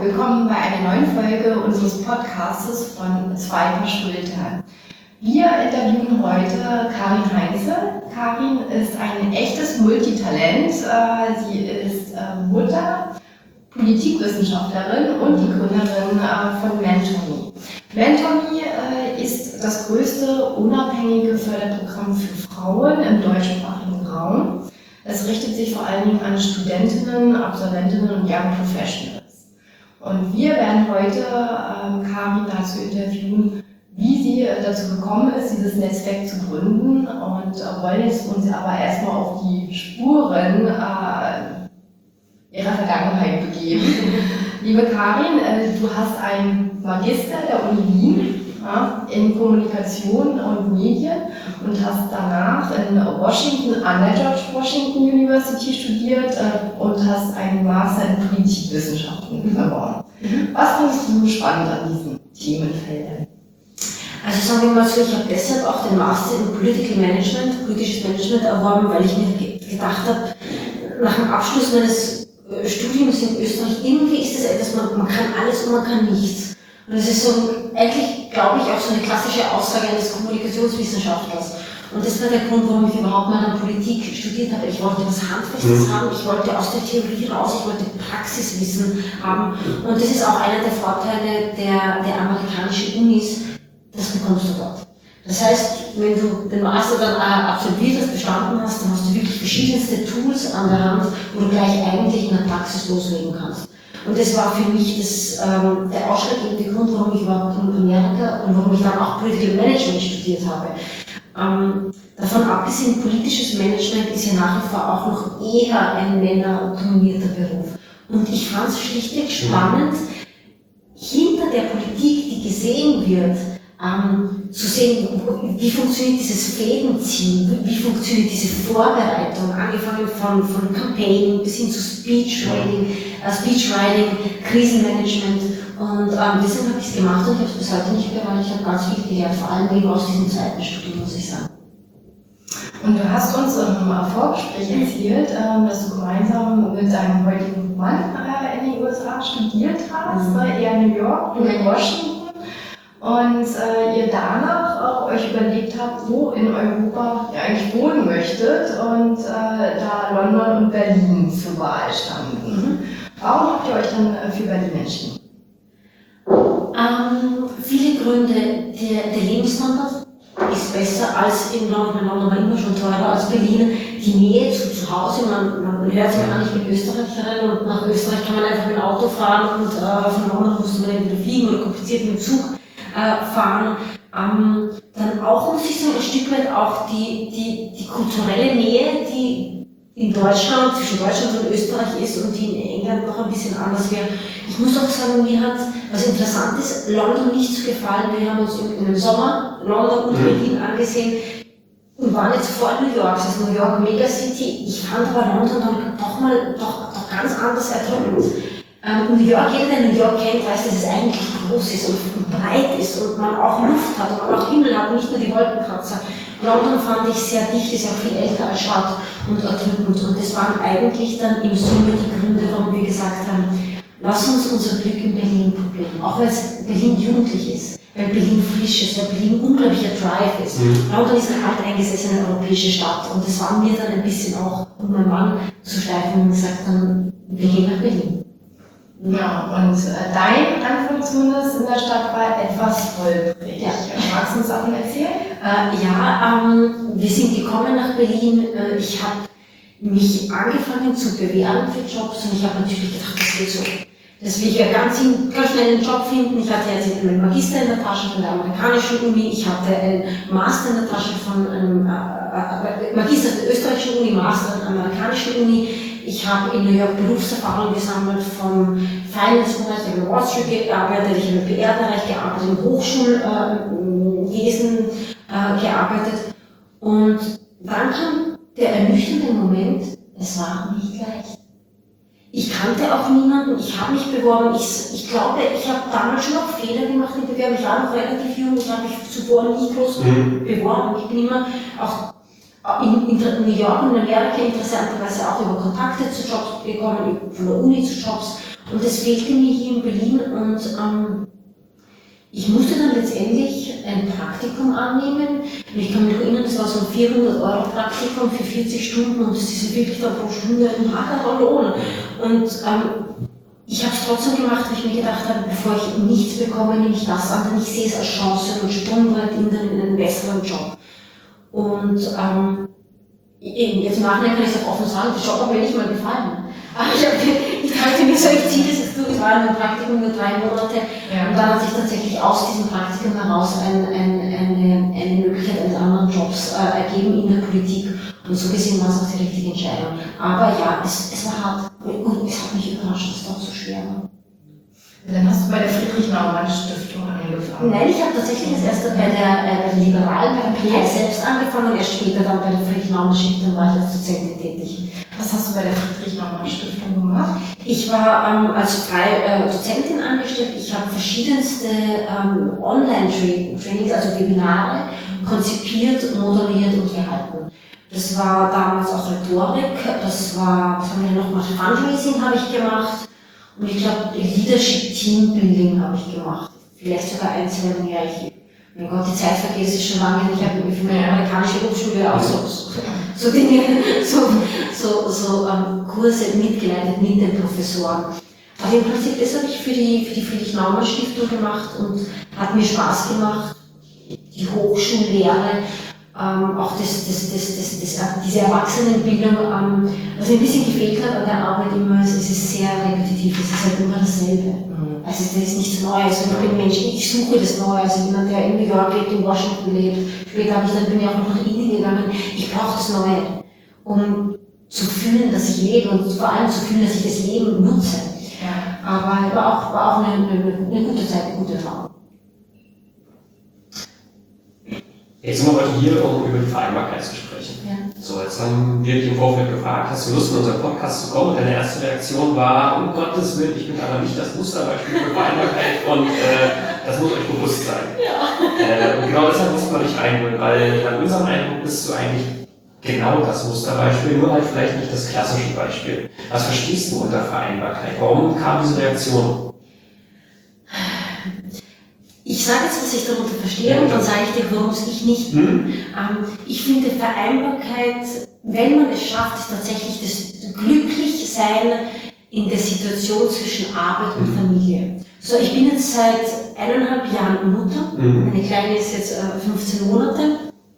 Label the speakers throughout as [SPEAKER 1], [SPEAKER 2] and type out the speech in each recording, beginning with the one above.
[SPEAKER 1] willkommen bei einer neuen Folge unseres Podcasts von Zwei Paar Schultern. Wir interviewen heute Karin Heinze. Karin ist ein echtes Multitalent. Sie ist Mutter, Politikwissenschaftlerin und die Gründerin von MentorMe. MentorMe ist das größte unabhängige Förderprogramm für Frauen im deutschsprachigen Raum. Es richtet sich vor allen Dingen an Studentinnen, Absolventinnen und Young Professionals. Und wir werden heute Karin dazu interviewen, wie sie dazu gekommen ist, dieses Netzwerk zu gründen, und wollen uns aber erstmal auf die Spuren ihrer Vergangenheit begeben. Liebe Karin, du hast einen Magister der Uni Wien in Kommunikation und Medien und hast danach in Washington an der George Washington University studiert und hast einen Master in Politikwissenschaften erworben. Was findest du spannend an diesen Themenfeldern?
[SPEAKER 2] Also sagen wir mal so, ich habe deshalb auch den Master in Political Management, politisches Management erworben, weil ich mir gedacht habe, nach dem Abschluss meines Studiums in Österreich, irgendwie ist das etwas, man kann alles und man kann nichts. Und das ist so, eigentlich glaube ich, auch so eine klassische Aussage eines Kommunikationswissenschaftlers. Und das war der Grund, warum ich überhaupt mal an Politik studiert habe. Ich wollte was Handfestes haben, ich wollte aus der Theorie raus, ich wollte Praxiswissen haben. Und das ist auch einer der Vorteile der amerikanischen Unis, das bekommst du dort. Das heißt, wenn du den Master dann absolviert hast, bestanden hast, dann hast du wirklich verschiedenste Tools an der Hand, wo du gleich eigentlich in der Praxis loslegen kannst. Und das war für mich der ausschlaggebende Grund, warum ich überhaupt in Amerika und warum ich dann auch Political Management studiert habe. Davon abgesehen, politisches Management ist ja nach wie vor auch noch eher ein männerdominierter Beruf. Und ich fand es schlichtweg spannend, hinter der Politik, die gesehen wird, zu sehen, wie funktioniert dieses Fädenziehen, wie funktioniert diese Vorbereitung, angefangen von Campaigning bis hin zu Speechwriting, Krisenmanagement. Und deswegen habe ich es gemacht und ich habe es bis heute nicht bereut. Ich habe ganz viel gelernt, vor allem eben aus diesem zweiten Studium, muss ich sagen.
[SPEAKER 1] Und du hast uns im Vorgespräch erzählt, dass du gemeinsam mit deinem heutigen Mann in den USA studiert hast, er in New York, du in Washington. Und ihr danach euch überlegt habt, wo in Europa ihr eigentlich wohnen möchtet, und da London und Berlin zur Wahl standen. Warum habt ihr euch dann für Berlin entschieden?
[SPEAKER 2] Viele Gründe. Der Lebensstandard ist besser als in London. London war immer schon teurer als Berlin. Die Nähe zu Hause, man hört sich an, ich bin Österreicherin, und nach Österreich kann man einfach mit dem Auto fahren, und von London musste man entweder fliegen oder kompliziert mit dem Zug fahren. Dann auch, muss ich sagen, ein Stück weit auch die kulturelle Nähe, die in Deutschland, zwischen Deutschland und Österreich ist und die in England noch ein bisschen anders wäre. Ich muss auch sagen, mir hat, was interessant ist, London nicht so gefallen. Wir haben uns im Sommer London und Berlin angesehen und waren jetzt vor New York, das ist New York Megacity. Ich fand aber London dann doch ganz anders erdrückend. New York, jeder, der New York kennt, weiß, dass es eigentlich groß ist und breit ist und man auch Luft hat und man auch Himmel hat, nicht nur die Wolkenkratzer. London fand ich sehr dicht, ist ja auch viel älter als Stadt und erdrückend. Und das waren eigentlich dann im Summe die Gründe, warum wir gesagt haben, lass uns unser Glück in Berlin probieren. Auch weil es Berlin jugendlich ist, weil Berlin frisch ist, weil Berlin unglaublicher Drive ist. London ist eine alteingesessene europäische Stadt, und das war mir dann ein bisschen auch, um meinen Mann zu schleifen, und gesagt haben, wir gehen nach Berlin.
[SPEAKER 1] Ja, und dein Anfang zumindest in der Stadt war etwas holprig. Ja. Magst du uns davon erzählen?
[SPEAKER 2] Wir sind gekommen nach Berlin. Ich habe mich angefangen zu bewerben für Jobs, und ich habe natürlich gedacht, das geht so. Das will ich ja ganz schnell einen Job finden. Ich hatte jetzt einen Magister in der Tasche von der amerikanischen Uni, ich hatte einen Master in der Tasche von einem Magister der österreichischen Uni, Master der amerikanischen Uni. Ich habe in New York Berufserfahrung gesammelt vom Finance-Bereich, ich habe in Wall Street gearbeitet, ich habe im PR-Bereich gearbeitet, im Hochschulwesen gearbeitet. Und dann kam der ernüchternde Moment, es war nicht leicht. Ich kannte auch niemanden, ich habe mich beworben, ich glaube, ich habe damals schon noch Fehler gemacht in Bewerbung, ich war noch relativ jung, ich habe mich zuvor nicht groß beworben, ich bin immer auch in New York und in Amerika interessanterweise auch über Kontakte zu Jobs gekommen, von der Uni zu Jobs, Und das fehlte mir hier in Berlin und ich musste dann letztendlich ein Praktikum annehmen. Ich kann mich noch erinnern, das war so ein 400 € Praktikum für 40 Stunden und das ist ja wirklich dann pro Stunde ein hagerer Lohn. Und ich habe es trotzdem gemacht, weil ich mir gedacht habe, bevor ich nichts bekomme, nehme ich das an, denn ich sehe es als Chance und Sprungbrett in einen besseren Job. Und jetzt im Nachhinein kann ich es auch offen sagen, der Job hat mir nicht mal gefallen. Aber ich dachte mir so, ich ziehe das jetzt durch, es war ein Praktikum nur 3 Monate und dann hat sich tatsächlich aus diesem Praktikum heraus eine Möglichkeit eines anderen Jobs ergeben in der Politik und so gesehen war es auch die richtige Entscheidung. Aber ja, es war hart und es hat mich überrascht, dass es doch so schwer war.
[SPEAKER 1] Dann hast du bei der Friedrich-Naumann-Stiftung angefangen.
[SPEAKER 2] Nein, ich habe tatsächlich das erste bei der Liberalen, bei der PL selbst angefangen und erst später dann bei der Friedrich-Naumann-Stiftung war ich als Dozentin tätig.
[SPEAKER 1] Was hast du bei der Friedrich-Naumann-Stiftung gemacht?
[SPEAKER 2] Ich war als freie Dozentin angestellt. Ich habe verschiedenste Online-Trainings, also Webinare, konzipiert, moderiert und gehalten. Das war damals auch Rhetorik, was haben wir noch gemacht? Fundraising habe ich gemacht und ich glaube Leadership Teambuilding habe ich gemacht. Vielleicht sogar 1, 2 Jahre. Mein Gott, die Zeit vergeht sich schon lange. Ich habe für meine amerikanische Hochschule auch so Dinge, Kurse mitgeleitet mit den Professoren. Aber im Prinzip, das habe ich für die Friedrich-Naumann-Stiftung gemacht und hat mir Spaß gemacht. Die Hochschullehre, auch diese Erwachsenenbildung, was mir ein bisschen gefehlt hat an der Arbeit immer, es ist sehr repetitiv, es ist halt immer dasselbe. Also das ist nichts Neues und ich bin ein Mensch, ich suche das Neue, also jemand, der in New York lebt, in Washington lebt. Später bin ich auch noch nach Indien gegangen, ich brauche das Neue, um zu fühlen, dass ich lebe und vor allem zu fühlen, dass ich das Leben nutze. Ja. Aber war auch eine gute Zeit, eine gute Erfahrung.
[SPEAKER 3] Jetzt sind wir heute hier, um über die Vereinbarkeit zu sprechen.
[SPEAKER 2] Ja.
[SPEAKER 3] So, jetzt haben wir dich im Vorfeld gefragt, hast du Lust, in unseren Podcast zu kommen? Und deine erste Reaktion war, um Gottes Willen, ich bin aber nicht das Musterbeispiel für Vereinbarkeit und das muss euch bewusst sein. Ja. Und genau deshalb mussten wir dich reinholen, weil nach unserem Eindruck bist du eigentlich genau das Musterbeispiel, nur halt vielleicht nicht das klassische Beispiel. Was verstehst du unter Vereinbarkeit? Warum kam diese Reaktion?
[SPEAKER 2] Ich sage jetzt, was ich darunter verstehe und dann sage ich dir, warum es ich nicht bin. Ich finde Vereinbarkeit, wenn man es schafft, ist tatsächlich das Glücklichsein in der Situation zwischen Arbeit und Familie. So, ich bin jetzt seit 1,5 Jahren Mutter. Meine Kleine ist jetzt 15 Monate.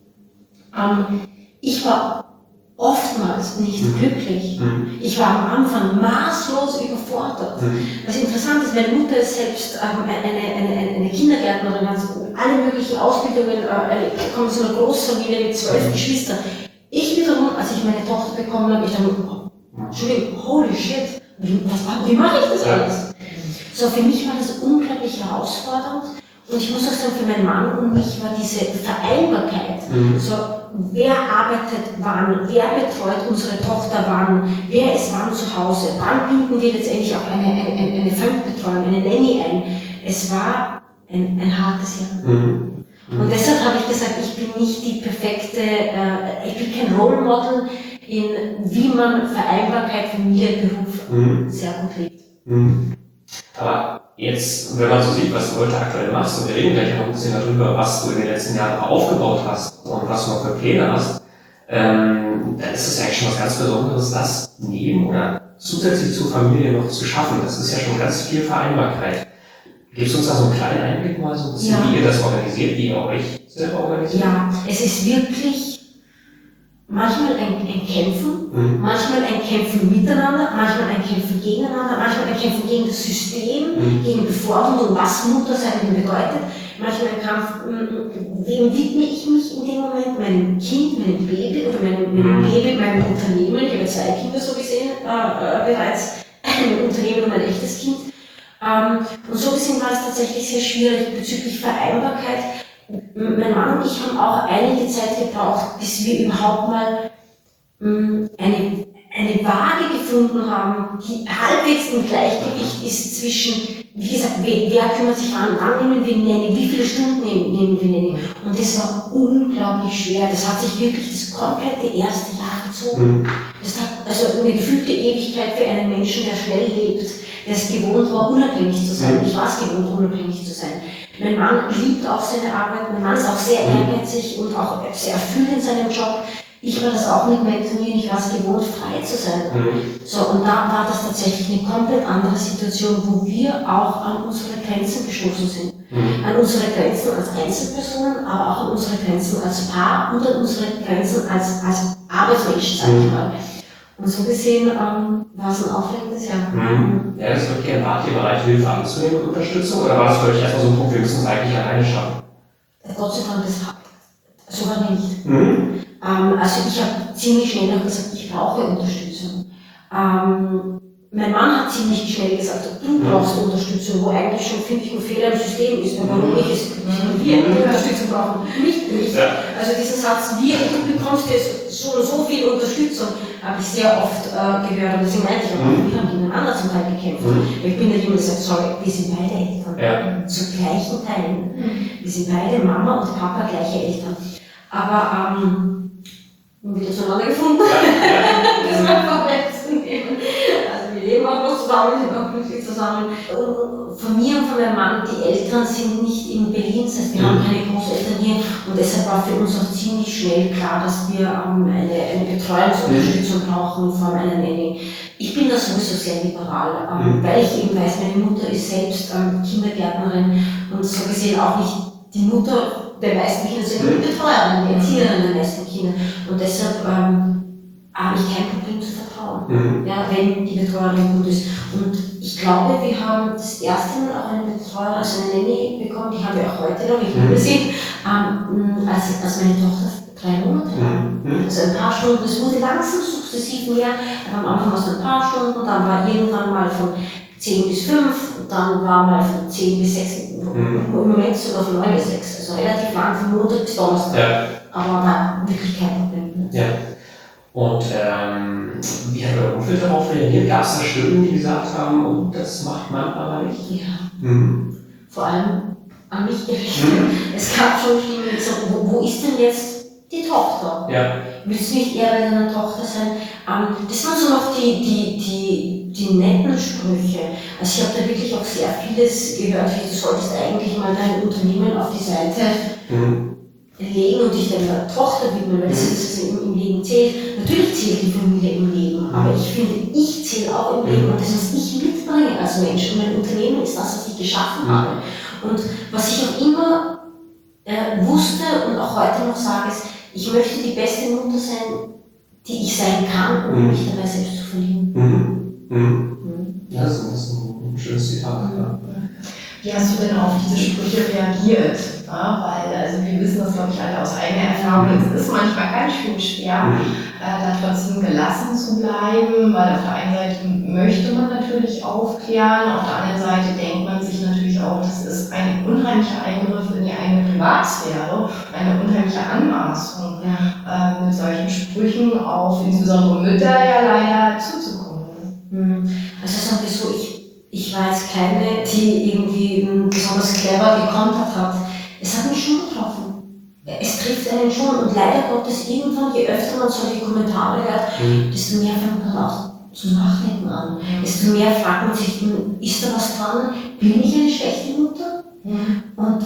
[SPEAKER 2] Ich war oftmals nicht glücklich. Ich war am Anfang maßlos überfordert. Was interessant ist, meine Mutter ist selbst eine Kindergärtnerin, hat alle möglichen Ausbildungen, kommt aus einer Großfamilie mit 12 Geschwistern. Ich wiederum, als ich meine Tochter bekommen habe, ich dachte, Entschuldigung, holy shit, wie mache ich das alles? So, für mich war das unglaublich herausfordernd. Und ich muss auch sagen, für meinen Mann und mich war diese Vereinbarkeit, so, wer arbeitet wann, wer betreut unsere Tochter wann, wer ist wann zu Hause, wann bieten wir letztendlich auch eine Fremdbetreuung, eine Nanny ein. Es war ein hartes Jahr. Und deshalb habe ich gesagt, ich bin nicht die perfekte, ich bin kein Role Model in wie man Vereinbarkeit, Familie, Beruf sehr gut lebt.
[SPEAKER 3] Aber jetzt, wenn man so sieht, was du heute aktuell machst, und wir reden gleich noch ein bisschen darüber, was du in den letzten Jahren aufgebaut hast und was du noch für Pläne hast, dann ist es ja eigentlich schon was ganz Besonderes, das neben oder zusätzlich zur Familie noch zu schaffen. Das ist ja schon ganz viel Vereinbarkeit. Gibst du uns da so einen kleinen Einblick mal, so ein bisschen, wie ihr das organisiert, wie ihr euch selber organisiert?
[SPEAKER 2] Ja, es ist wirklich manchmal ein Kämpfen, manchmal ein Kämpfen miteinander, manchmal ein Kämpfen gegeneinander, manchmal ein Kämpfen gegen das System, gegen Bevormundung, was Muttersein denn bedeutet. Manchmal ein Kampf, wem widme ich mich in dem Moment? Meinem Kind, meinem Baby oder meinem Baby, meinem Unternehmen. Ich habe 2 Kinder so gesehen bereits, ein Unternehmen und ein echtes Kind. Und so gesehen war es tatsächlich sehr schwierig bezüglich Vereinbarkeit. Mein Mann und ich haben auch einige Zeit gebraucht, bis wir überhaupt mal eine Waage gefunden haben, die halbwegs im Gleichgewicht ist zwischen, wie gesagt, wer kümmert sich wann nehmen wir Nanny, wie viele Stunden nehmen wir Nanny. Und das war unglaublich schwer. Das hat sich wirklich das komplette erste Jahr gezogen. also eine gefühlte Ewigkeit für einen Menschen, der schnell lebt, der es gewohnt war, unabhängig zu sein. Ich war es gewohnt, unabhängig zu sein. Mein Mann liebt auch seine Arbeit, mein Mann ist auch sehr ehrgeizig und auch sehr erfüllt in seinem Job. Ich war das auch mit Mentoring, ich war es gewohnt, frei zu sein. So, und da war das tatsächlich eine komplett andere Situation, wo wir auch an unsere Grenzen gestoßen sind. An unsere Grenzen als Einzelpersonen, aber auch an unsere Grenzen als Paar und an unsere Grenzen als Arbeitsmensch, sag ich mal. Und so gesehen war es ein aufregendes Jahr.
[SPEAKER 3] Ja, das ist wirklich ein Rat, ihr bereit, Hilfe anzunehmen und Unterstützung? Oder war das für euch erstmal so ein Punkt, wir müssen es eigentlich alleine schaffen?
[SPEAKER 2] Gott sei Dank, das sogar nicht. Also ich habe ziemlich schnell noch gesagt, ich brauche Unterstützung. Mein Mann hat ziemlich schnell gesagt, du brauchst Unterstützung, wo eigentlich schon, finde ich, ein Fehler im System ist. Und warum wir Unterstützung brauchen, nicht ich.
[SPEAKER 3] Ja.
[SPEAKER 2] Also diesen Satz, du bekommst jetzt so viel Unterstützung, habe ich sehr oft gehört. Und deswegen meinte ich auch, wir haben gegeneinander zum Teil gekämpft. Ich bin ja jemand, der sagt, sorry, wir sind beide Eltern. Zu gleichen Teilen. Wir sind beide Mama und Papa gleiche Eltern. Aber wieder zueinander gefunden. Das war komplett zu nehmen. Also wir leben auch noch zusammen, wir sind auch glücklich zusammen. Und von mir und von meinem Mann, die Eltern sind nicht in Berlin, das heißt, wir haben keine Großeltern hier. Und deshalb war für uns auch ziemlich schnell klar, dass wir eine Betreuungsunterstützung brauchen von einer Nanny. Ich bin da sowieso sehr liberal, weil ich eben weiß, meine Mutter ist selbst Kindergärtnerin und so gesehen auch nicht die Mutter der meisten Kinder, sondern die Betreuerin, die Erzieherin der meisten Kinder. Und deshalb habe ich kein Problem zu vertrauen, ja, wenn die Betreuerin gut ist. Und ich glaube, wir haben das erste Mal auch eine Betreuerin, also eine Nanny bekommen, die haben wir auch heute noch, ich liebe sie, als meine Tochter 3 Monate war. Also ein paar Stunden, es wurde langsam sukzessiv mehr, am Anfang war es ein paar Stunden, dann war irgendwann mal von 10 bis 5, und dann war mal von 10 bis 6, im Moment sogar von 9 bis 6, also relativ lang, von Montag bis Donnerstag. Ja. Aber war wirklich kein Problem.
[SPEAKER 3] Ja. Und wie hat euer Umfeld darauf reagiert? Gab es da Stimmen, die gesagt haben, und das macht man aber nicht?
[SPEAKER 2] Ja. Vor allem an mich gerichtet. Es gab schon Stimmen, die gesagt haben, wo ist denn jetzt die Tochter? Ja. Willst du nicht eher bei deiner Tochter sein? Das waren so noch die netten Sprüche. Also ich habe da wirklich auch sehr vieles gehört, wie du solltest eigentlich mal dein Unternehmen auf die Seite legen und dich deiner Tochter widmen, weil das ist, was im Leben zählt. Natürlich zählt die Familie im Leben, aber ich finde, ich zähle auch im Leben und das, was ich mitbringe als Mensch. Und mein Unternehmen ist das, was ich geschaffen habe. Und was ich auch immer wusste und auch heute noch sage, ist, ich möchte die beste Mutter sein, die ich sein kann, um mich dabei selbst zu verlieben.
[SPEAKER 3] Ja, das ist ein schönes Zitat. Ja.
[SPEAKER 1] Wie hast du denn auf diese Sprüche reagiert? Ja, weil, also wir wissen das, glaube ich, alle aus eigener Erfahrung, es ist manchmal ganz schön schwer, da trotzdem gelassen zu bleiben, weil auf der einen Seite möchte man natürlich aufklären, auf der anderen Seite denkt man sich natürlich auch, das ist ein unheimlicher Eingriff in die eigene Privatsphäre, eine unheimliche Anmaßung, mit solchen Sprüchen auf insbesondere Mütter ja leider zuzukommen.
[SPEAKER 2] Also sagen wir so, ich war jetzt keine, die irgendwie besonders clever gekontert hat. Es hat mich schon getroffen. Es trifft einen schon und leider Gottes irgendwann, je öfter man solche Kommentare hört, desto mehr fängt man auch zu nachdenken an. Desto mehr fragt man sich, ist da was dran? Bin ich eine schlechte Mutter? Und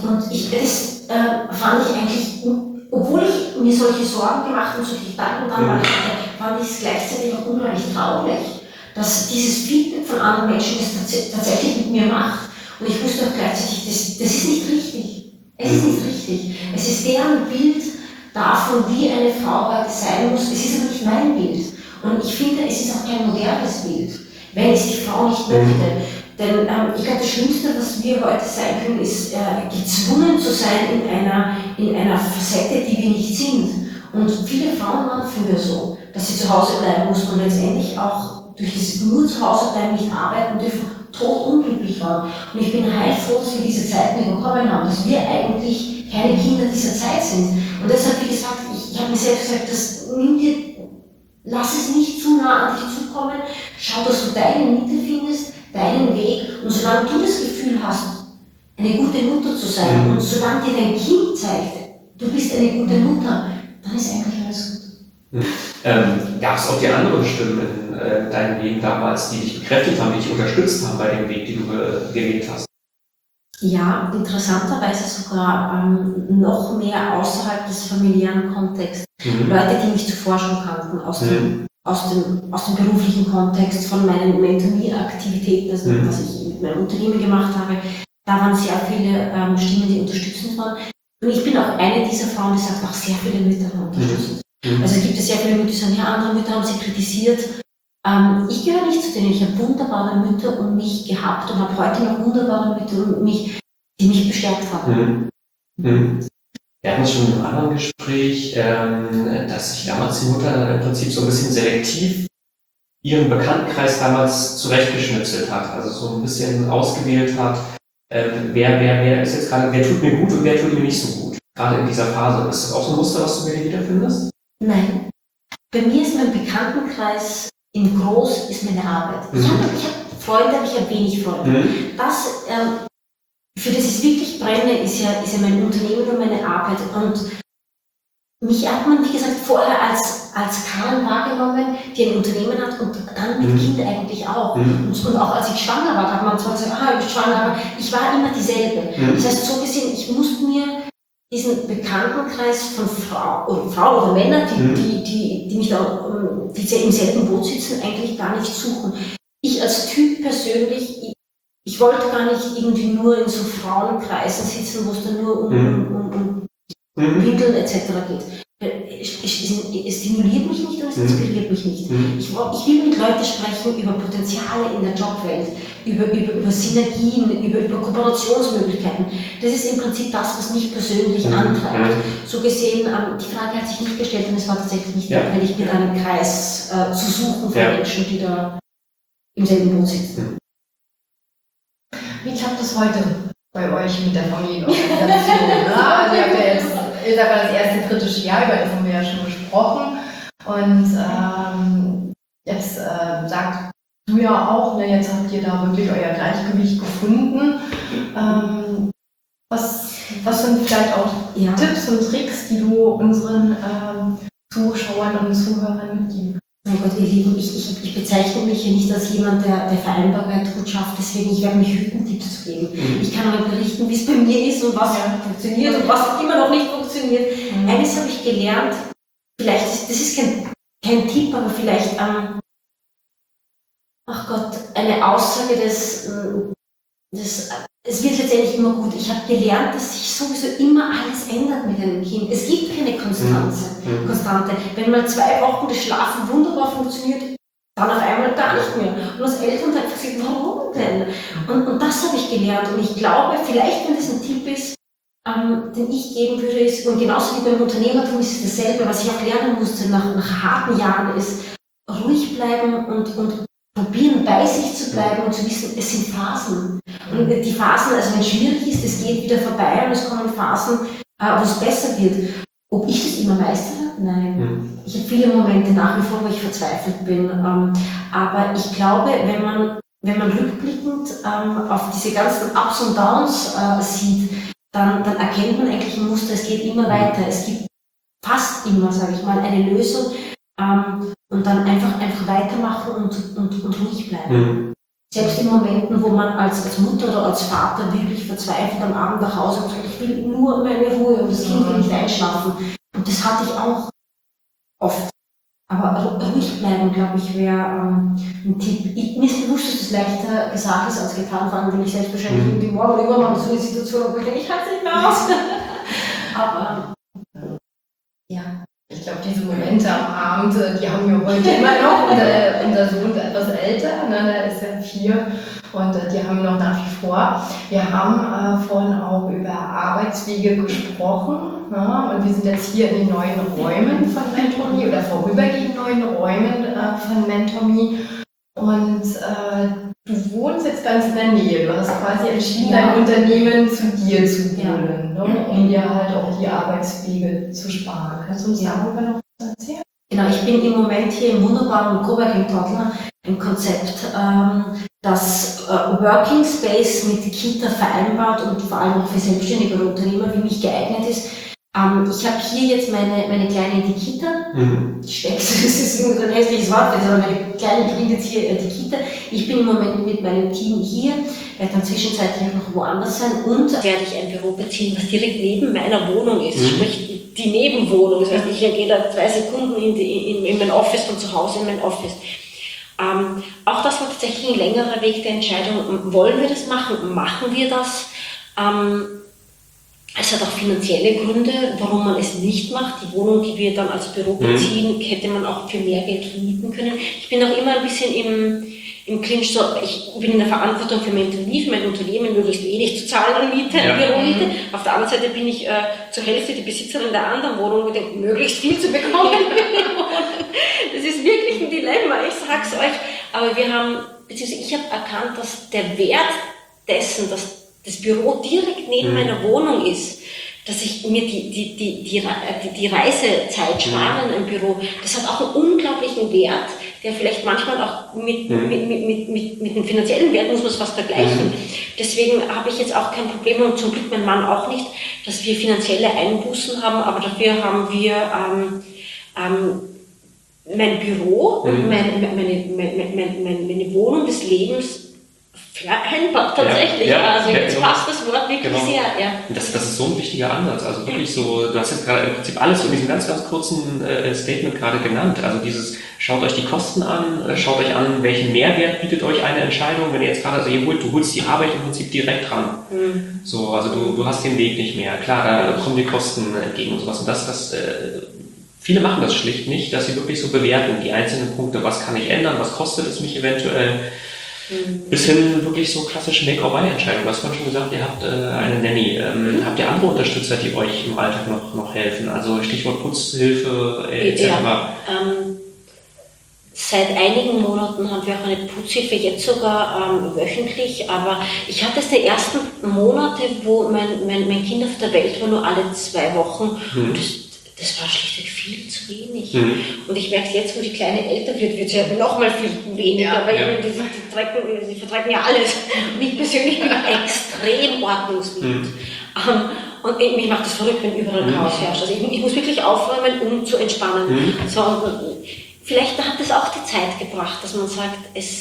[SPEAKER 2] das fand ich eigentlich, obwohl ich mir solche Sorgen gemacht und solche Gedanken dann mal hatte, fand ich es gleichzeitig auch unheimlich traurig, dass dieses Feedback von anderen Menschen das tatsächlich mit mir macht. Und ich wusste auch gleichzeitig, das ist nicht richtig. Es ist nicht richtig. Es ist deren Bild davon, wie eine Frau heute sein muss. Es ist aber nicht mein Bild. Und ich finde, es ist auch kein modernes Bild, wenn es die Frau nicht möchte. Denn ich glaube, das Schlimmste, was wir heute sein können, ist gezwungen zu sein in einer Facette, die wir nicht sind. Und viele Frauen waren früher so, dass sie zu Hause bleiben mussten und letztendlich auch durch dieses nur zu Hause bleiben, nicht arbeiten dürfen, totunglücklich waren. Und ich bin heilfroh, dass wir diese Zeiten bekommen haben, dass wir eigentlich keine Kinder dieser Zeit sind. Und deshalb, wie gesagt, ich habe mir selbst gesagt, lass es nicht zu nah an dich zukommen, schau, dass du deine Mitte findest, deinen Weg. Und solange du das Gefühl hast, eine gute Mutter zu sein, und solange dir dein Kind zeigt, du bist eine gute Mutter, dann ist eigentlich alles gut.
[SPEAKER 3] Gab es auch die anderen Stimmen in deinem Leben damals, die dich bekräftigt haben, die dich unterstützt haben bei dem Weg, den du gewählt hast?
[SPEAKER 2] Ja, interessanterweise sogar noch mehr außerhalb des familiären Kontexts. Leute, die mich zuvor schon kannten, aus dem beruflichen Kontext, von meinen Mentoring-Aktivitäten, also was ich mit meinem Unternehmen gemacht habe. Da waren sehr viele Stimmen, die unterstützend waren. Und ich bin auch eine dieser Frauen, die sagt, auch sehr viele Mütter haben unterstützt. Also es gibt ja sehr viele Mütter, die sagen, ja, andere Mütter haben sie kritisiert. Ich gehöre nicht zu denen. Ich habe wunderbare Mütter um mich gehabt und habe heute noch wunderbare Mütter um mich, die mich bestärkt haben.
[SPEAKER 3] Wir hatten schon in einem anderen Gespräch, dass sich damals die Mutter im Prinzip so ein bisschen selektiv ihren Bekanntenkreis damals zurechtgeschnitzelt hat, also so ein bisschen ausgewählt hat, wer ist jetzt gerade, wer tut mir gut und wer tut mir nicht so gut, gerade in dieser Phase. Ist das auch so ein Muster, was du mir wiederfindest?
[SPEAKER 2] Nein. Bei mir ist mein Bekanntenkreis im Groß ist meine Arbeit. Ich habe Freunde, aber ich habe wenig Freunde. Das, für das ich wirklich brenne, ist ja mein Unternehmen und meine Arbeit. Und mich hat man, wie gesagt, vorher als Karen wahrgenommen, die ein Unternehmen hat und dann mit Kind eigentlich auch. Und auch als ich schwanger war, hat man zwar gesagt, ich bin schwanger, aber ich war immer dieselbe. Das heißt, so gesehen, ich musste mir diesen Bekanntenkreis von Frauen oder Männer, die mich da, die im selben Boot sitzen, eigentlich gar nicht suchen. Ich als Typ persönlich, ich wollte gar nicht irgendwie nur in so Frauenkreisen sitzen, wo es dann nur um Windeln etc. geht. Es stimuliert mich nicht und es inspiriert mich nicht. Ich will mit Leuten sprechen über Potenziale in der Jobwelt, über Synergien, über Kooperationsmöglichkeiten. Das ist im Prinzip das, was mich persönlich antreibt. So gesehen, die Frage hat sich nicht gestellt und es war tatsächlich nicht notwendig, mir einen Kreis zu suchen von Menschen, die da im selben Boot sitzen.
[SPEAKER 1] Wie klappt das heute bei euch mit der Familienorganisation? Also ihr habt ja jetzt, ich sag mal, das erste kritische Jahr, über das haben wir ja schon gesprochen. Und jetzt sagt du ja auch, ne, jetzt habt ihr da wirklich euer Gleichgewicht gefunden. Was sind vielleicht auch Tipps und Tricks, die du unseren Zuschauern und Zuhörern mitgeben?
[SPEAKER 2] Mein Gott, ihr Lieben, ich bezeichne mich hier nicht als jemand, der Vereinbarkeit gut schafft, deswegen ich werde mich hüten, Tipps zu geben. Ich kann euch berichten, wie es bei mir ist und was funktioniert und was immer noch nicht funktioniert. Eines habe ich gelernt, vielleicht, das ist kein Tipp, aber vielleicht, eine Aussage es wird letztendlich immer gut. Ich habe gelernt, dass sich sowieso immer alles ändert mit einem Kind. Es gibt keine Konstante. Wenn mal 2 Wochen das Schlafen wunderbar funktioniert, dann auf einmal gar nicht mehr. Und als Eltern sagt sich, warum denn? Und das habe ich gelernt. Und ich glaube, vielleicht, wenn das ein Tipp ist, den ich geben würde, ist, und genauso wie beim Unternehmertum ist es dasselbe, was ich auch lernen musste nach harten Jahren, ist ruhig bleiben und probieren, bei sich zu bleiben und zu wissen, es sind Phasen. Und die Phasen, also wenn es schwierig ist, es geht wieder vorbei und es kommen Phasen, wo es besser wird. Ob ich das immer meistere? Nein. Ich habe viele Momente nach wie vor, wo ich verzweifelt bin. Aber ich glaube, wenn man rückblickend auf diese ganzen Ups und Downs sieht, dann erkennt man eigentlich ein Muster, es geht immer weiter. Es gibt fast immer, sage ich mal, eine Lösung. Und dann einfach weitermachen und ruhig bleiben. Selbst in Momenten, wo man als Mutter oder als Vater wirklich verzweifelt am Abend nach Hause und sagt, ich will nur meine Ruhe und das Kind will nicht einschlafen. Und das hatte ich auch oft. Aber ruhig bleiben, glaube ich, wäre ein Tipp. Mir ist bewusst, dass das leichter gesagt ist als getan, vor allem wenn ich selbst wahrscheinlich irgendwie morgen oder übermorgen so eine Situation habe, wo ich denke, ich halte es nicht mehr aus. Aber ja.
[SPEAKER 1] Ich glaube, diese Momente am Abend, die haben wir heute immer noch. Unser Sohn ist etwas älter, ne, der ist ja 4 und die haben wir noch nach wie vor. Wir haben vorhin auch über Arbeitswege gesprochen, ne, und wir sind jetzt hier in den neuen Räumen von Mentor.me oder vorübergehend neuen Räumen von Mentor.me. Und du wohnst jetzt ganz in der Nähe. Du hast quasi entschieden, dein Unternehmen zu dir zu holen, ne, um dir halt auch die Arbeitswege zu sparen. Kannst du uns darüber noch was erzählen?
[SPEAKER 2] Genau, ich bin im Moment hier im wunderbaren Coworking Toddler im Konzept, das Working Space mit Kita vereinbart und vor allem auch für selbstständige oder Unternehmer wie mich geeignet ist. Ich habe hier jetzt meine Kleine in die Kita. Die steckst, das ist ist ein hässliches Wort, aber meine Kleine bringt jetzt hier die Kita. Ich bin im Moment mit meinem Team hier, werde dann zwischenzeitlich auch noch woanders sein und werde ich ein Büro beziehen, was direkt neben meiner Wohnung ist, sprich die Nebenwohnung. Das heißt, ich gehe da 2 Sekunden in mein Office, von zu Hause in mein Office. Auch das war tatsächlich ein längerer Weg der Entscheidung. Wollen wir das machen? Machen wir das? Es hat auch finanzielle Gründe, warum man es nicht macht. Die Wohnung, die wir dann als Büro beziehen, hätte man auch für mehr Geld vermieten können. Ich bin auch immer ein bisschen im Clinch, so, ich bin in der Verantwortung für mein Unternehmen, möglichst wenig zu zahlen an Miete, an Büromiete. Auf der anderen Seite bin ich zur Hälfte die Besitzerin der anderen Wohnung und denke, möglichst viel zu bekommen. Das ist wirklich ein Dilemma, ich sag's euch. Aber ich habe erkannt, dass der Wert dessen, dass das Büro direkt neben meiner Wohnung ist, dass ich mir die Reisezeit spare im Büro, das hat auch einen unglaublichen Wert, der vielleicht manchmal auch mit dem finanziellen Wert muss man es fast vergleichen. Deswegen habe ich jetzt auch kein Problem und zum Glück mein Mann auch nicht, dass wir finanzielle Einbußen haben, aber dafür haben wir mein Büro und meine Wohnung des Lebens vereinbart tatsächlich. Jetzt passt das Wort wirklich sehr. Ja.
[SPEAKER 3] Das ist so ein wichtiger Ansatz. Also wirklich so, du hast jetzt gerade im Prinzip alles in diesem ganz, ganz kurzen Statement gerade genannt. Also dieses, schaut euch die Kosten an, schaut euch an, welchen Mehrwert bietet euch eine Entscheidung, wenn ihr jetzt gerade, also du holst die Arbeit im Prinzip direkt ran. So, also du hast den Weg nicht mehr. Klar, da kommen die Kosten entgegen und sowas. Und viele machen das schlicht nicht, dass sie wirklich so bewerten, die einzelnen Punkte, was kann ich ändern, was kostet es mich eventuell, bis hin wirklich so klassische Make-or-Buy-Entscheidungen. Du hast vorhin schon gesagt, ihr habt eine Nanny. Habt ihr andere Unterstützer, die euch im Alltag noch helfen? Also Stichwort Putzhilfe etc.
[SPEAKER 2] Ja, seit einigen Monaten haben wir auch eine Putzhilfe, jetzt sogar wöchentlich, aber ich hatte es die ersten Monate, wo mein Kind auf der Welt war, nur alle 2 Wochen und das war schlichtweg viel zu wenig. Und ich merke jetzt, wo die Kleine älter wird es ja noch mal viel weniger, weil die vertreiben ja alles. Und ich persönlich bin extrem ordnungsliebend. Und mich macht das verrückt, wenn überall Chaos herrscht. Also ich muss wirklich aufräumen, um zu entspannen. So, und vielleicht hat es auch die Zeit gebracht, dass man sagt,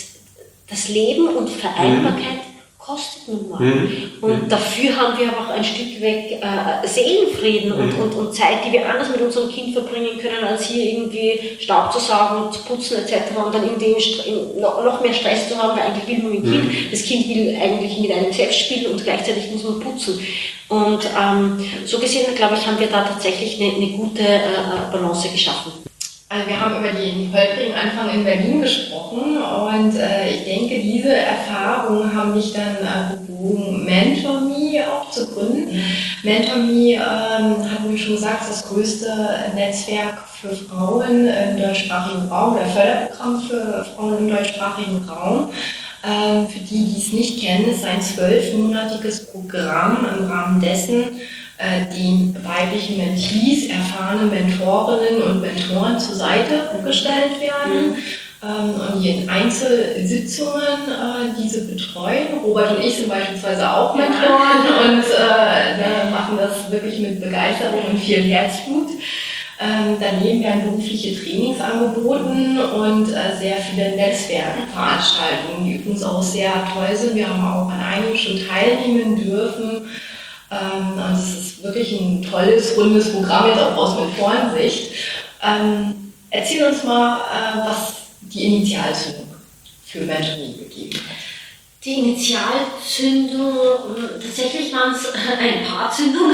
[SPEAKER 2] das Leben und Vereinbarkeit kostet nun mal. Und dafür haben wir aber auch ein Stück weg Seelenfrieden und Zeit, die wir anders mit unserem Kind verbringen können, als hier irgendwie Staub zu saugen, zu putzen etc. und dann irgendwie noch mehr Stress zu haben, weil eigentlich will man mit dem Kind. Das Kind will eigentlich mit einem selbst spielen und gleichzeitig muss man putzen. Und so gesehen, glaube ich, haben wir da tatsächlich eine gute Balance geschaffen.
[SPEAKER 1] Also wir haben über den holprigen Anfang in Berlin gesprochen und ich denke, diese Erfahrungen haben mich dann bewogen, MentorMe auch zu gründen. MentorMe, hatten wir schon gesagt, ist das größte Netzwerk für Frauen im deutschsprachigen Raum, oder Förderprogramm für Frauen im deutschsprachigen Raum. Für die es nicht kennen, ist ein 12-monatiges Programm, im Rahmen dessen die weiblichen Mentees, erfahrene Mentorinnen und Mentoren zur Seite gestellt werden und die in Einzelsitzungen diese betreuen. Robert und ich sind beispielsweise auch Mentoren und machen das wirklich mit Begeisterung und viel Herzblut. Daneben werden berufliche Trainings angeboten und sehr viele Netzwerkveranstaltungen, die übrigens auch sehr toll sind. Wir haben auch an einigen schon teilnehmen dürfen. Und es ist wirklich ein tolles, rundes Programm, jetzt auch aus Mentorensicht. Erzähl uns mal, was die Initialzündung für MentorMe gegeben hat.
[SPEAKER 2] Die Initialzündung, tatsächlich waren es ein paar Zündungen,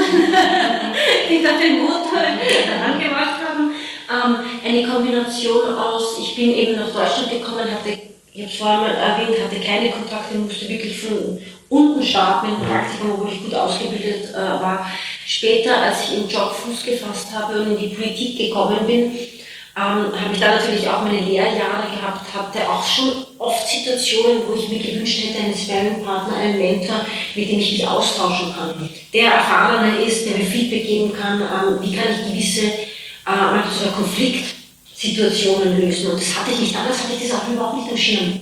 [SPEAKER 2] die da den Motor angemacht haben. Eine Kombination aus, ich bin eben nach Deutschland gekommen, ich habe es vorher mal erwähnt, hatte keine Kontakte, musste wirklich von unten starten im Praktikum, obwohl ich gut ausgebildet war. Später, als ich im Job Fuß gefasst habe und in die Politik gekommen bin, habe ich da natürlich auch meine Lehrjahre gehabt, hatte auch schon oft Situationen, wo ich mir gewünscht hätte, einen Sparringpartner, einen Mentor, mit dem ich mich austauschen kann. Der erfahrener ist, der mir Feedback geben kann, wie kann ich gewisse sogar Konfliktsituationen lösen. Und das hatte ich nicht, damals hatte ich das auch überhaupt nicht am Schirm.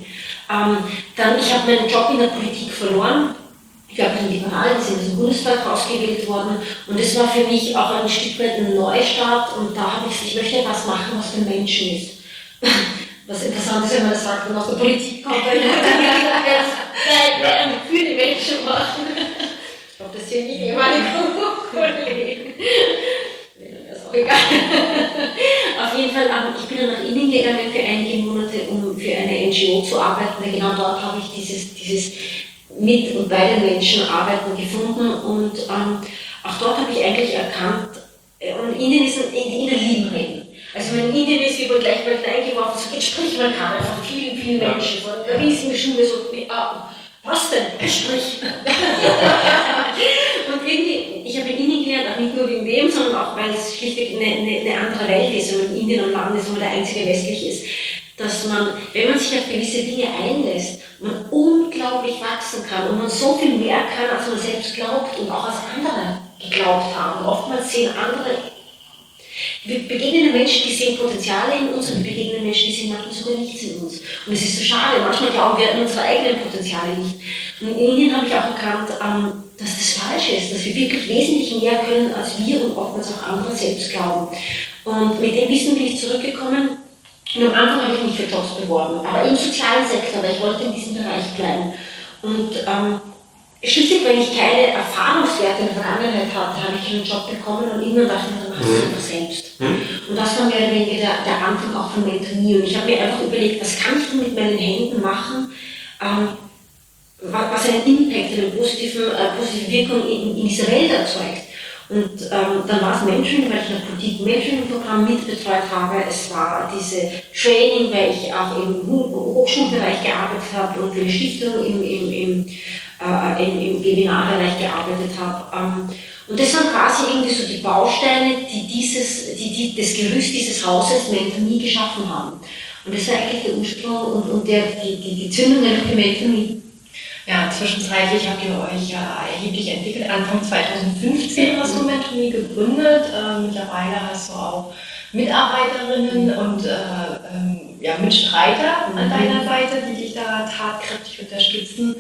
[SPEAKER 2] Ich habe meinen Job in der Politik verloren. Ich habe einen Liberalen, sind aus dem Bundestag ausgewählt worden und das war für mich auch ein Stück weit ein Neustart und da habe ich möchte etwas machen, was für Menschen ist. Was interessant ist, wenn man das sagt, wenn man aus der Politik kommt, weil viele Menschen machen. Ich glaube, das sind nie meine Kollegen. Das ist auch egal. Auf jeden Fall, ich bin dann nach Indien gegangen für einige Monate, um für eine NGO zu arbeiten. Genau dort habe ich dieses mit und bei den Menschen arbeiten gefunden. Und auch dort habe ich eigentlich erkannt, und Indien ist in der lieben Reden. Also wenn Indien ist, wie wohl gleich mal hineingeworfen, so jetzt spricht man kann von vielen, vielen Menschen, von der riesigen Schule, so, was denn? Sprich. Und irgendwie, ich habe in Indien gelernt, auch nicht nur wegen dem, sondern auch, weil es schlichtweg eine andere Welt ist, wenn man in Indien am Land ist, wo man der einzige westlich ist, dass man, wenn man sich auf gewisse Dinge einlässt, man unglaublich wachsen kann und man so viel mehr kann, als man selbst glaubt und auch als andere geglaubt haben. Oftmals sehen andere, wir begegnen Menschen, die sehen Potenziale in uns und wir begegnen Menschen, die sehen manchmal sogar nichts in uns. Und es ist so schade, manchmal glauben wir an unsere eigenen Potenziale nicht. Und in Indien habe ich auch erkannt, dass das falsch ist, dass wir wirklich wesentlich mehr können, als wir und oftmals auch andere selbst glauben. Und mit dem Wissen bin ich zurückgekommen und am Anfang habe ich mich für Jobs beworben, aber im sozialen Sektor, weil ich wollte in diesem Bereich bleiben. Und schließlich, wenn ich keine Erfahrungswerte in der Vergangenheit hatte, habe ich keinen Job bekommen und irgendwann dachte ich, dann machst du es einfach selbst. Und das war mehr oder weniger der Anfang auch von Mentoring. Und ich habe mir einfach überlegt, was kann ich denn mit meinen Händen machen, was einen Impact, eine positive Wirkung in dieser Welt erzeugt. Und dann war es Mentoring, weil ich ein Politik-Mentoring-Programm mitbetreut habe. Es war diese Training, weil ich auch im Hochschulbereich gearbeitet habe und für eine Stiftung im Webinarbereich gearbeitet habe. Und das waren quasi irgendwie so die Bausteine, die das Gerüst dieses Hauses Mentoring geschaffen haben. Und das war eigentlich der Ursprung und die Zündung der Mentoring.
[SPEAKER 1] Ja, zwischenzeitlich habt ihr euch ja erheblich entwickelt. Anfang 2015 hast du Mentoring gegründet. Mittlerweile hast du auch Mitarbeiterinnen und Mitstreiter an deiner Seite, die dich da tatkräftig unterstützen.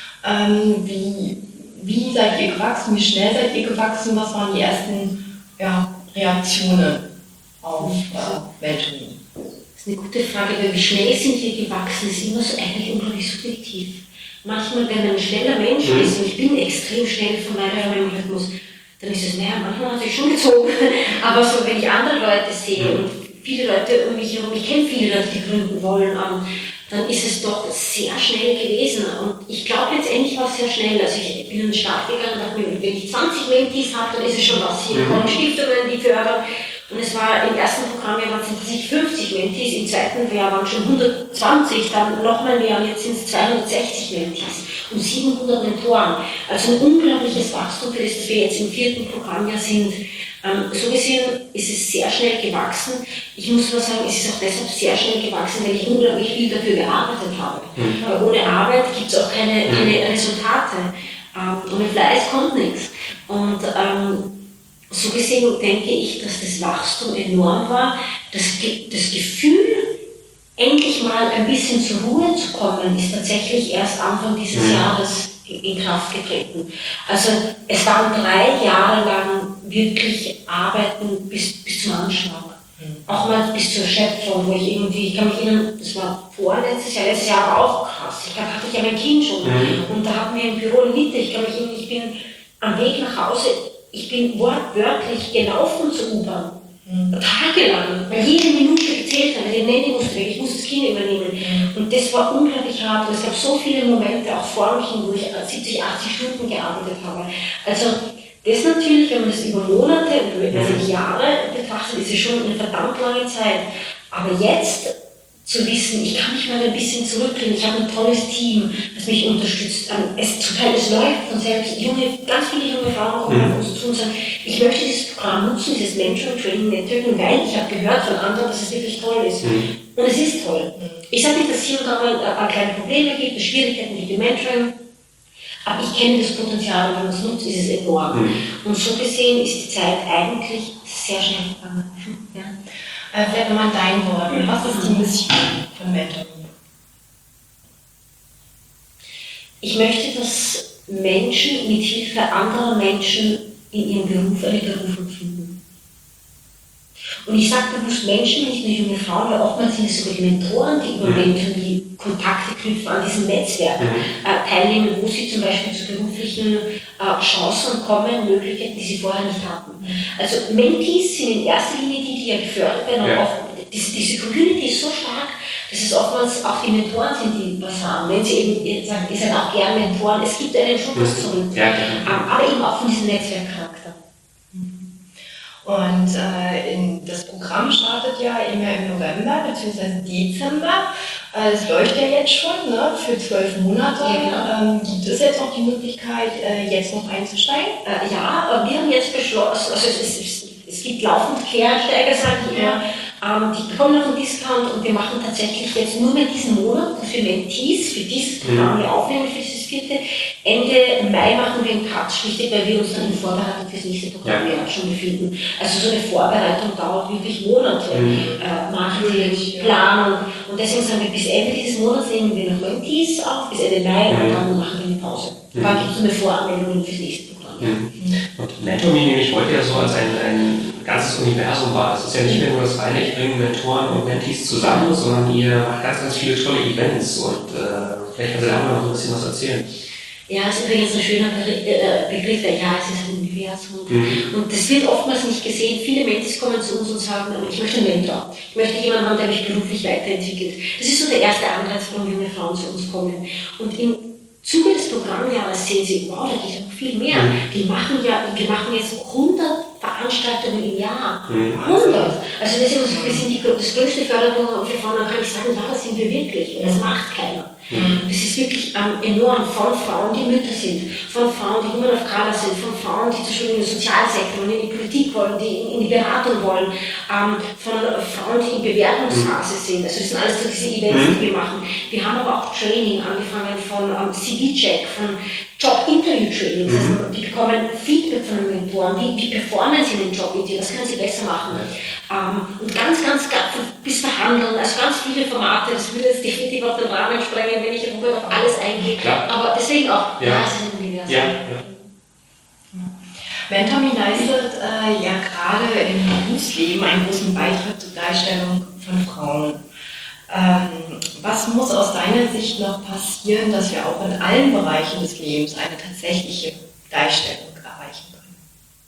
[SPEAKER 1] Wie seid ihr gewachsen? Wie schnell seid ihr gewachsen? Was waren die ersten Reaktionen auf Mentoring?
[SPEAKER 2] Das ist eine gute Frage, weil wie schnell sind wir gewachsen, ist immer so eigentlich unglaublich subjektiv. Manchmal, wenn man ein schneller Mensch ist, und ich bin extrem schnell von meinem Rhythmus, dann ist es, manchmal hat sich schon gezogen. Aber so, wenn ich andere Leute sehe und viele Leute um mich herum, ich kenne viele Leute, die gründen wollen, dann ist es doch sehr schnell gewesen. Und ich glaube, letztendlich war es sehr schnell. Also ich bin in den Start gegangen und dachte mir, wenn ich 20 Mentees habe, dann ist es schon was. Hier kommen Stiftungen, die fördern. Und es war im ersten Programmjahr waren es 50 Mentees, im zweiten Jahr waren schon 120, dann nochmal mehr und jetzt sind es 260 Mentees und 700 Mentoren. Also ein unglaubliches Wachstum für das, dass wir jetzt im 4. Programmjahr sind. So gesehen ist es sehr schnell gewachsen. Ich muss mal sagen, es ist auch deshalb sehr schnell gewachsen, weil ich unglaublich viel dafür gearbeitet habe. Weil ohne Arbeit gibt es auch keine Resultate. Ohne Fleiß kommt nichts. Und so gesehen denke ich, dass das Wachstum enorm war. Das Gefühl, endlich mal ein bisschen zur Ruhe zu kommen, ist tatsächlich erst Anfang dieses Jahres in Kraft getreten. Also es waren 3 Jahre lang wirklich Arbeiten bis zum Anschlag. Auch mal bis zur Erschöpfung, wo ich kann mich erinnern, das war letztes Jahr war auch krass. Da hatte ich ja mein Kind schon. Und da hatten wir im Büro in Mitte, ich bin am Weg nach Hause, ich bin wortwörtlich gelaufen zur U-Bahn. Tagelang, weil jede Minute gezählt hat, den Nanny musste weg, ich musste das Kind übernehmen. Und das war unglaublich hart. Und es gab so viele Momente, auch vor mich, wo ich 70, 80 Stunden gearbeitet habe. Also das natürlich, wenn man das über Monate und Jahre betrachtet, ist es schon eine verdammt lange Zeit. Aber jetzt zu wissen, ich kann mich mal ein bisschen zurücklehnen, ich habe ein tolles Team, das mich unterstützt. Zum Teil es läuft von selbst. Ganz viele junge Frauen kommen auf uns zu und sagen, ich möchte dieses Programm nutzen, dieses Mentoring, Training, Networking, weil ich habe gehört von anderen, dass es wirklich toll ist. Und es ist toll. Ich sage nicht, dass es hier und da mal kleine Probleme gibt, Schwierigkeiten gibt im Mentoring, aber ich kenne das Potenzial, wenn man es nutzt, ist es enorm. Und so gesehen ist die Zeit eigentlich sehr schnell gegangen. Ja.
[SPEAKER 1] Vielleicht nochmal in deinen Worten, was ist die Mission von Mentoring?
[SPEAKER 2] Ich möchte, dass Menschen mit Hilfe anderer Menschen in ihrem Beruf eine Berufung finden. Und ich sage bewusst Menschen, nicht nur junge Frauen, weil oftmals sind es sogar die Mentoren, die über Menschen, die Kontakte knüpfen, an diesem Netzwerk teilnehmen, wo sie zum Beispiel zu beruflichen Chancen kommen, Möglichkeiten, die sie vorher nicht hatten. Also Mentees sind in erster Linie die ja gefördert werden. Und oft, diese Community ist so stark, dass es oftmals auch die Mentoren sind, die was haben. Wenn sie eben sagen, ihr seid auch gerne Mentoren, es gibt einen Schutz zurück. Aber eben auch von diesem Netzwerkcharakter.
[SPEAKER 1] Und das Programm startet ja immer im November bzw. Dezember. Es läuft ja jetzt schon, ne, für 12 Monate.
[SPEAKER 2] Ja.
[SPEAKER 1] Gibt es jetzt auch die Möglichkeit, jetzt noch einzusteigen?
[SPEAKER 2] Ja, wir haben jetzt beschlossen, also es gibt laufend Quereinsteiger, sage ich immer, die bekommen noch einen Discount und wir machen tatsächlich jetzt nur mit diesem Monat für Mentees, für dieses Programm wir aufnehmen, für dieses 4. Ende Mai machen wir einen Cut, schlichtweg, weil wir uns dann in Vorbereitung für das nächste Programm schon befinden. Also so eine Vorbereitung dauert wirklich Monate, Marketing, Planung, und deswegen sagen wir, bis Ende dieses Monats nehmen wir noch Mentees auf, bis Ende Mai, und dann machen wir eine Pause. Dann gibt es so eine Voranmeldung für das nächste Programm.
[SPEAKER 3] Und Mentomy nehme ich heute ja so als ein ganzes Universum wahr. Es ist ja nicht mehr nur das reine, ich bringe Mentoren und Mentees zusammen, sondern ihr macht ganz, ganz viele tolle Events, und vielleicht kannst du da noch ein bisschen was erzählen.
[SPEAKER 2] Ja, das ist übrigens ein schöner Begriff, ja, es ist ein Universum. Und das wird oftmals nicht gesehen. Viele Mentees kommen zu uns und sagen, ich möchte einen Mentor. Ich möchte jemanden haben, der mich beruflich weiterentwickelt. Das ist so der erste Anreiz, warum junge Frauen zu uns kommen. Und im Zuge des Programmjahres sehen sie, wow, da geht noch viel mehr. Wir machen jetzt 100 Veranstaltungen im Jahr. 100! Also wir sind das größte Förderprogramm für Frauen, da kann ich sagen, das sind wir wirklich. Und das macht keiner. Das ist wirklich enorm, von Frauen, die Mütter sind, von Frauen, die Women of Color sind, von Frauen, die zum Beispiel in den Sozialsektor und in die Politik wollen, die in die Beratung wollen, von Frauen, die in Bewerbungsphase sind. Also das sind alles so diese Events, die wir machen. Wir haben aber auch Training, angefangen von CV-Check, von Job-Interview-Trainings. Also die bekommen Feedback von den Mentoren, wie performen sie in den Job-Interview, was können sie besser machen. Und ganz bis Verhandeln, also ganz viele Formate, das würde jetzt definitiv auf den Rahmen sprengen, wenn ich auf alles eingehe. Klar. Aber deswegen auch, es ist ein Universum.
[SPEAKER 1] Mentomy leistet ja gerade im Berufsleben einen großen Beitrag zur Gleichstellung von Frauen. Was muss aus deiner Sicht noch passieren, dass wir auch in allen Bereichen des Lebens eine tatsächliche Gleichstellung erreichen können?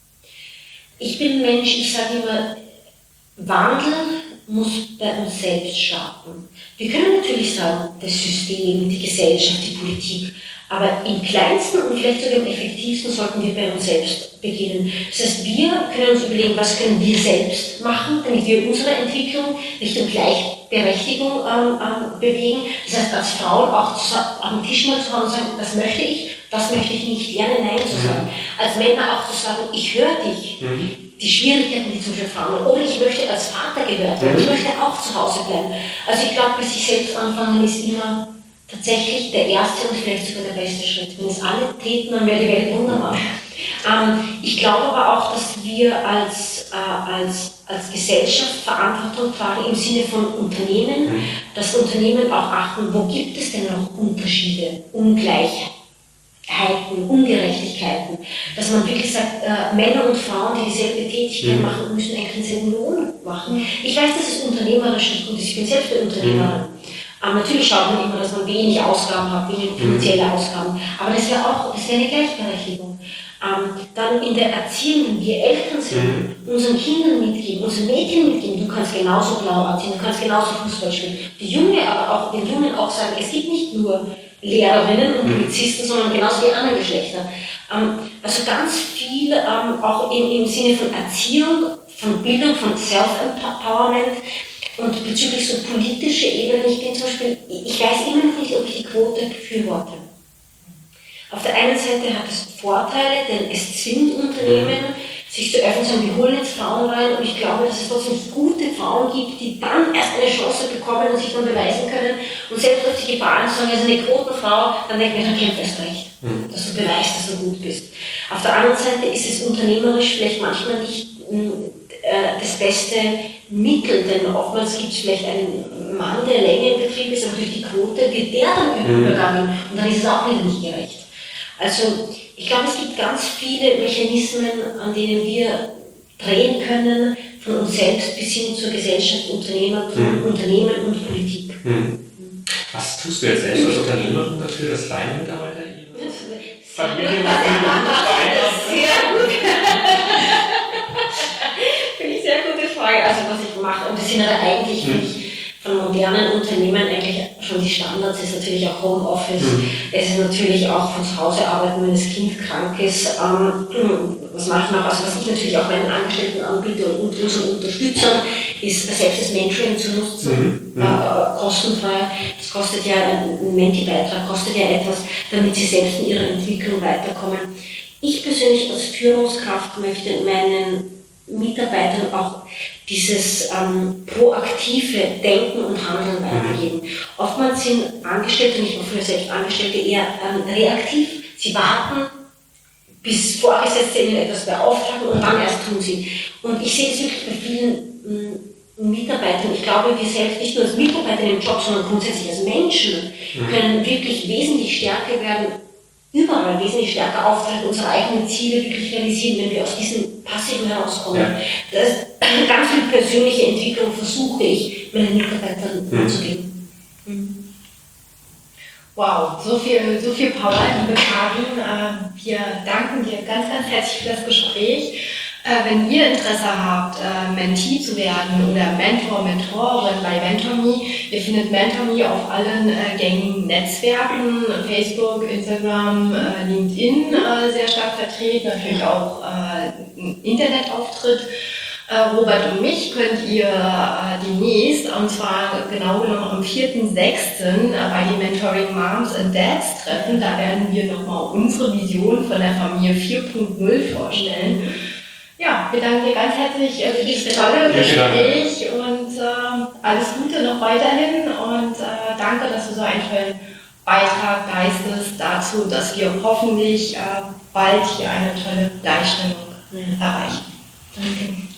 [SPEAKER 2] Ich bin ein Mensch, ich sage immer, Wandel muss bei uns selbst starten. Wir können natürlich sagen, das System, die Gesellschaft, die Politik, aber im kleinsten und vielleicht sogar im effektivsten sollten wir bei uns selbst beginnen. Das heißt, wir können uns überlegen, was können wir selbst machen, damit wir unsere Entwicklung Richtung Gleichberechtigung bewegen. Das heißt, als Frauen auch am Tisch mal zu haben und sagen, das möchte ich nicht, gerne Nein zu sagen. Als Männer auch zu sagen, ich höre dich. Die Schwierigkeiten, die zum Beispiel Frauen haben, oder ich möchte als Vater gehört werden, ich möchte auch zu Hause bleiben. Also ich glaube, bei sich selbst anfangen ist immer tatsächlich der erste und vielleicht sogar der beste Schritt. Wenn es alle täten, dann wäre die Welt wunderbar. Ich glaube aber auch, dass wir als Gesellschaft Verantwortung tragen im Sinne von Unternehmen, dass Unternehmen auch achten, wo gibt es denn noch Unterschiede, Ungleichheiten, Ungerechtigkeiten, dass man wirklich sagt, Männer und Frauen, die dieselbe Tätigkeit machen, müssen eigentlich denselben Lohn machen. Ich weiß, dass es unternehmerisch nicht gut ist, ich bin selbst eine Unternehmerin. Natürlich schaut man immer, dass man wenig Ausgaben hat, wenig finanzielle Ausgaben, aber das wäre eine Gleichberechtigung. Dann in der Erziehung, wenn wir Eltern sind, unseren Kindern mitgeben, unseren Mädchen mitgeben, du kannst genauso blau anziehen, du kannst genauso Fußball spielen. Die Jungen aber auch, den Jungen auch sagen, es gibt nicht nur Lehrerinnen und Polizisten, sondern genauso die anderen Geschlechter. Also ganz viel auch im Sinne von Erziehung, von Bildung, von Self-Empowerment und bezüglich so politischer Ebene. Ich bin zum Beispiel, ich weiß immer noch nicht, ob ich die Quote befürworte. Auf der einen Seite hat es Vorteile, denn es zwingt Unternehmen, sich zu öffnen, sagen, wir holen jetzt Frauen rein, und ich glaube, dass es trotzdem gute Frauen gibt, die dann erst eine Chance bekommen und sich dann beweisen können, und selbst auf die Gefahr sagen, also eine Quotenfrau, dann denkt man, dann kämpft erst recht, dass du beweist, dass du gut bist. Auf der anderen Seite ist es unternehmerisch vielleicht manchmal nicht das beste Mittel, denn oftmals gibt es vielleicht einen Mann, der länger im Betrieb ist, aber durch die Quote wird der dann übergangen, und dann ist es auch wieder nicht gerecht. Also ich glaube, es gibt ganz viele Mechanismen, an denen wir drehen können, von uns selbst bis hin zur Gesellschaft, Unternehmen und Politik.
[SPEAKER 3] Was tust du jetzt selbst als Unternehmerin dafür, dass deine Mitarbeiter ihre Familien
[SPEAKER 2] Sehr gut. Finde ich sehr gute Frage. Also was ich mache, und das sind aber eigentlich von modernen Unternehmen eigentlich schon die Standards, ist natürlich auch Homeoffice, es ist natürlich auch von zu Hause arbeiten, wenn das Kind krank ist. Was mache ich noch? Also was ich natürlich auch meinen Angestellten anbiete und unseren Unterstützern, ist selbst das Mentoring zu nutzen, kostenfrei. Das kostet ja, ein Menti-Beitrag kostet ja etwas, damit sie selbst in ihrer Entwicklung weiterkommen. Ich persönlich als Führungskraft möchte meinen Mitarbeitern auch dieses proaktive Denken und Handeln weitergeben. Oftmals sind Angestellte, und ich war früher selbst Angestellte, eher reaktiv. Sie warten, bis Vorgesetzte ihnen etwas beauftragen und dann erst tun sie. Und ich sehe es wirklich bei vielen Mitarbeitern. Ich glaube, wir selbst, nicht nur als Mitarbeiter im Job, sondern grundsätzlich als Menschen, können wirklich wesentlich stärker werden, überall wesentlich stärker auftreten, unsere eigenen Ziele wirklich realisieren, wenn wir aus diesem Passiven herauskommen. Ja. Das ist ganz viel persönliche Entwicklung, versuche ich meinen Mitarbeitern mitzugeben.
[SPEAKER 1] Wow, so viel Power, liebe Karin. Wir danken dir ganz, ganz herzlich für das Gespräch. Wenn ihr Interesse habt, Mentee zu werden oder Mentor, Mentorin bei MentorMe, ihr findet MentorMe auf allen gängigen Netzwerken, Facebook, Instagram, LinkedIn sehr stark vertreten, natürlich auch Internetauftritt. Robert und mich könnt ihr demnächst, und zwar genau genommen am 4.6. bei den Mentoring Moms and Dads treffen. Da werden wir nochmal unsere Vision von der Familie 4.0 vorstellen. Ja, wir danken dir ganz herzlich für dieses tolle Gespräch und alles Gute noch weiterhin und danke, dass du so einen tollen Beitrag leistest dazu, dass wir hoffentlich bald hier eine tolle Gleichstellung erreichen. Danke.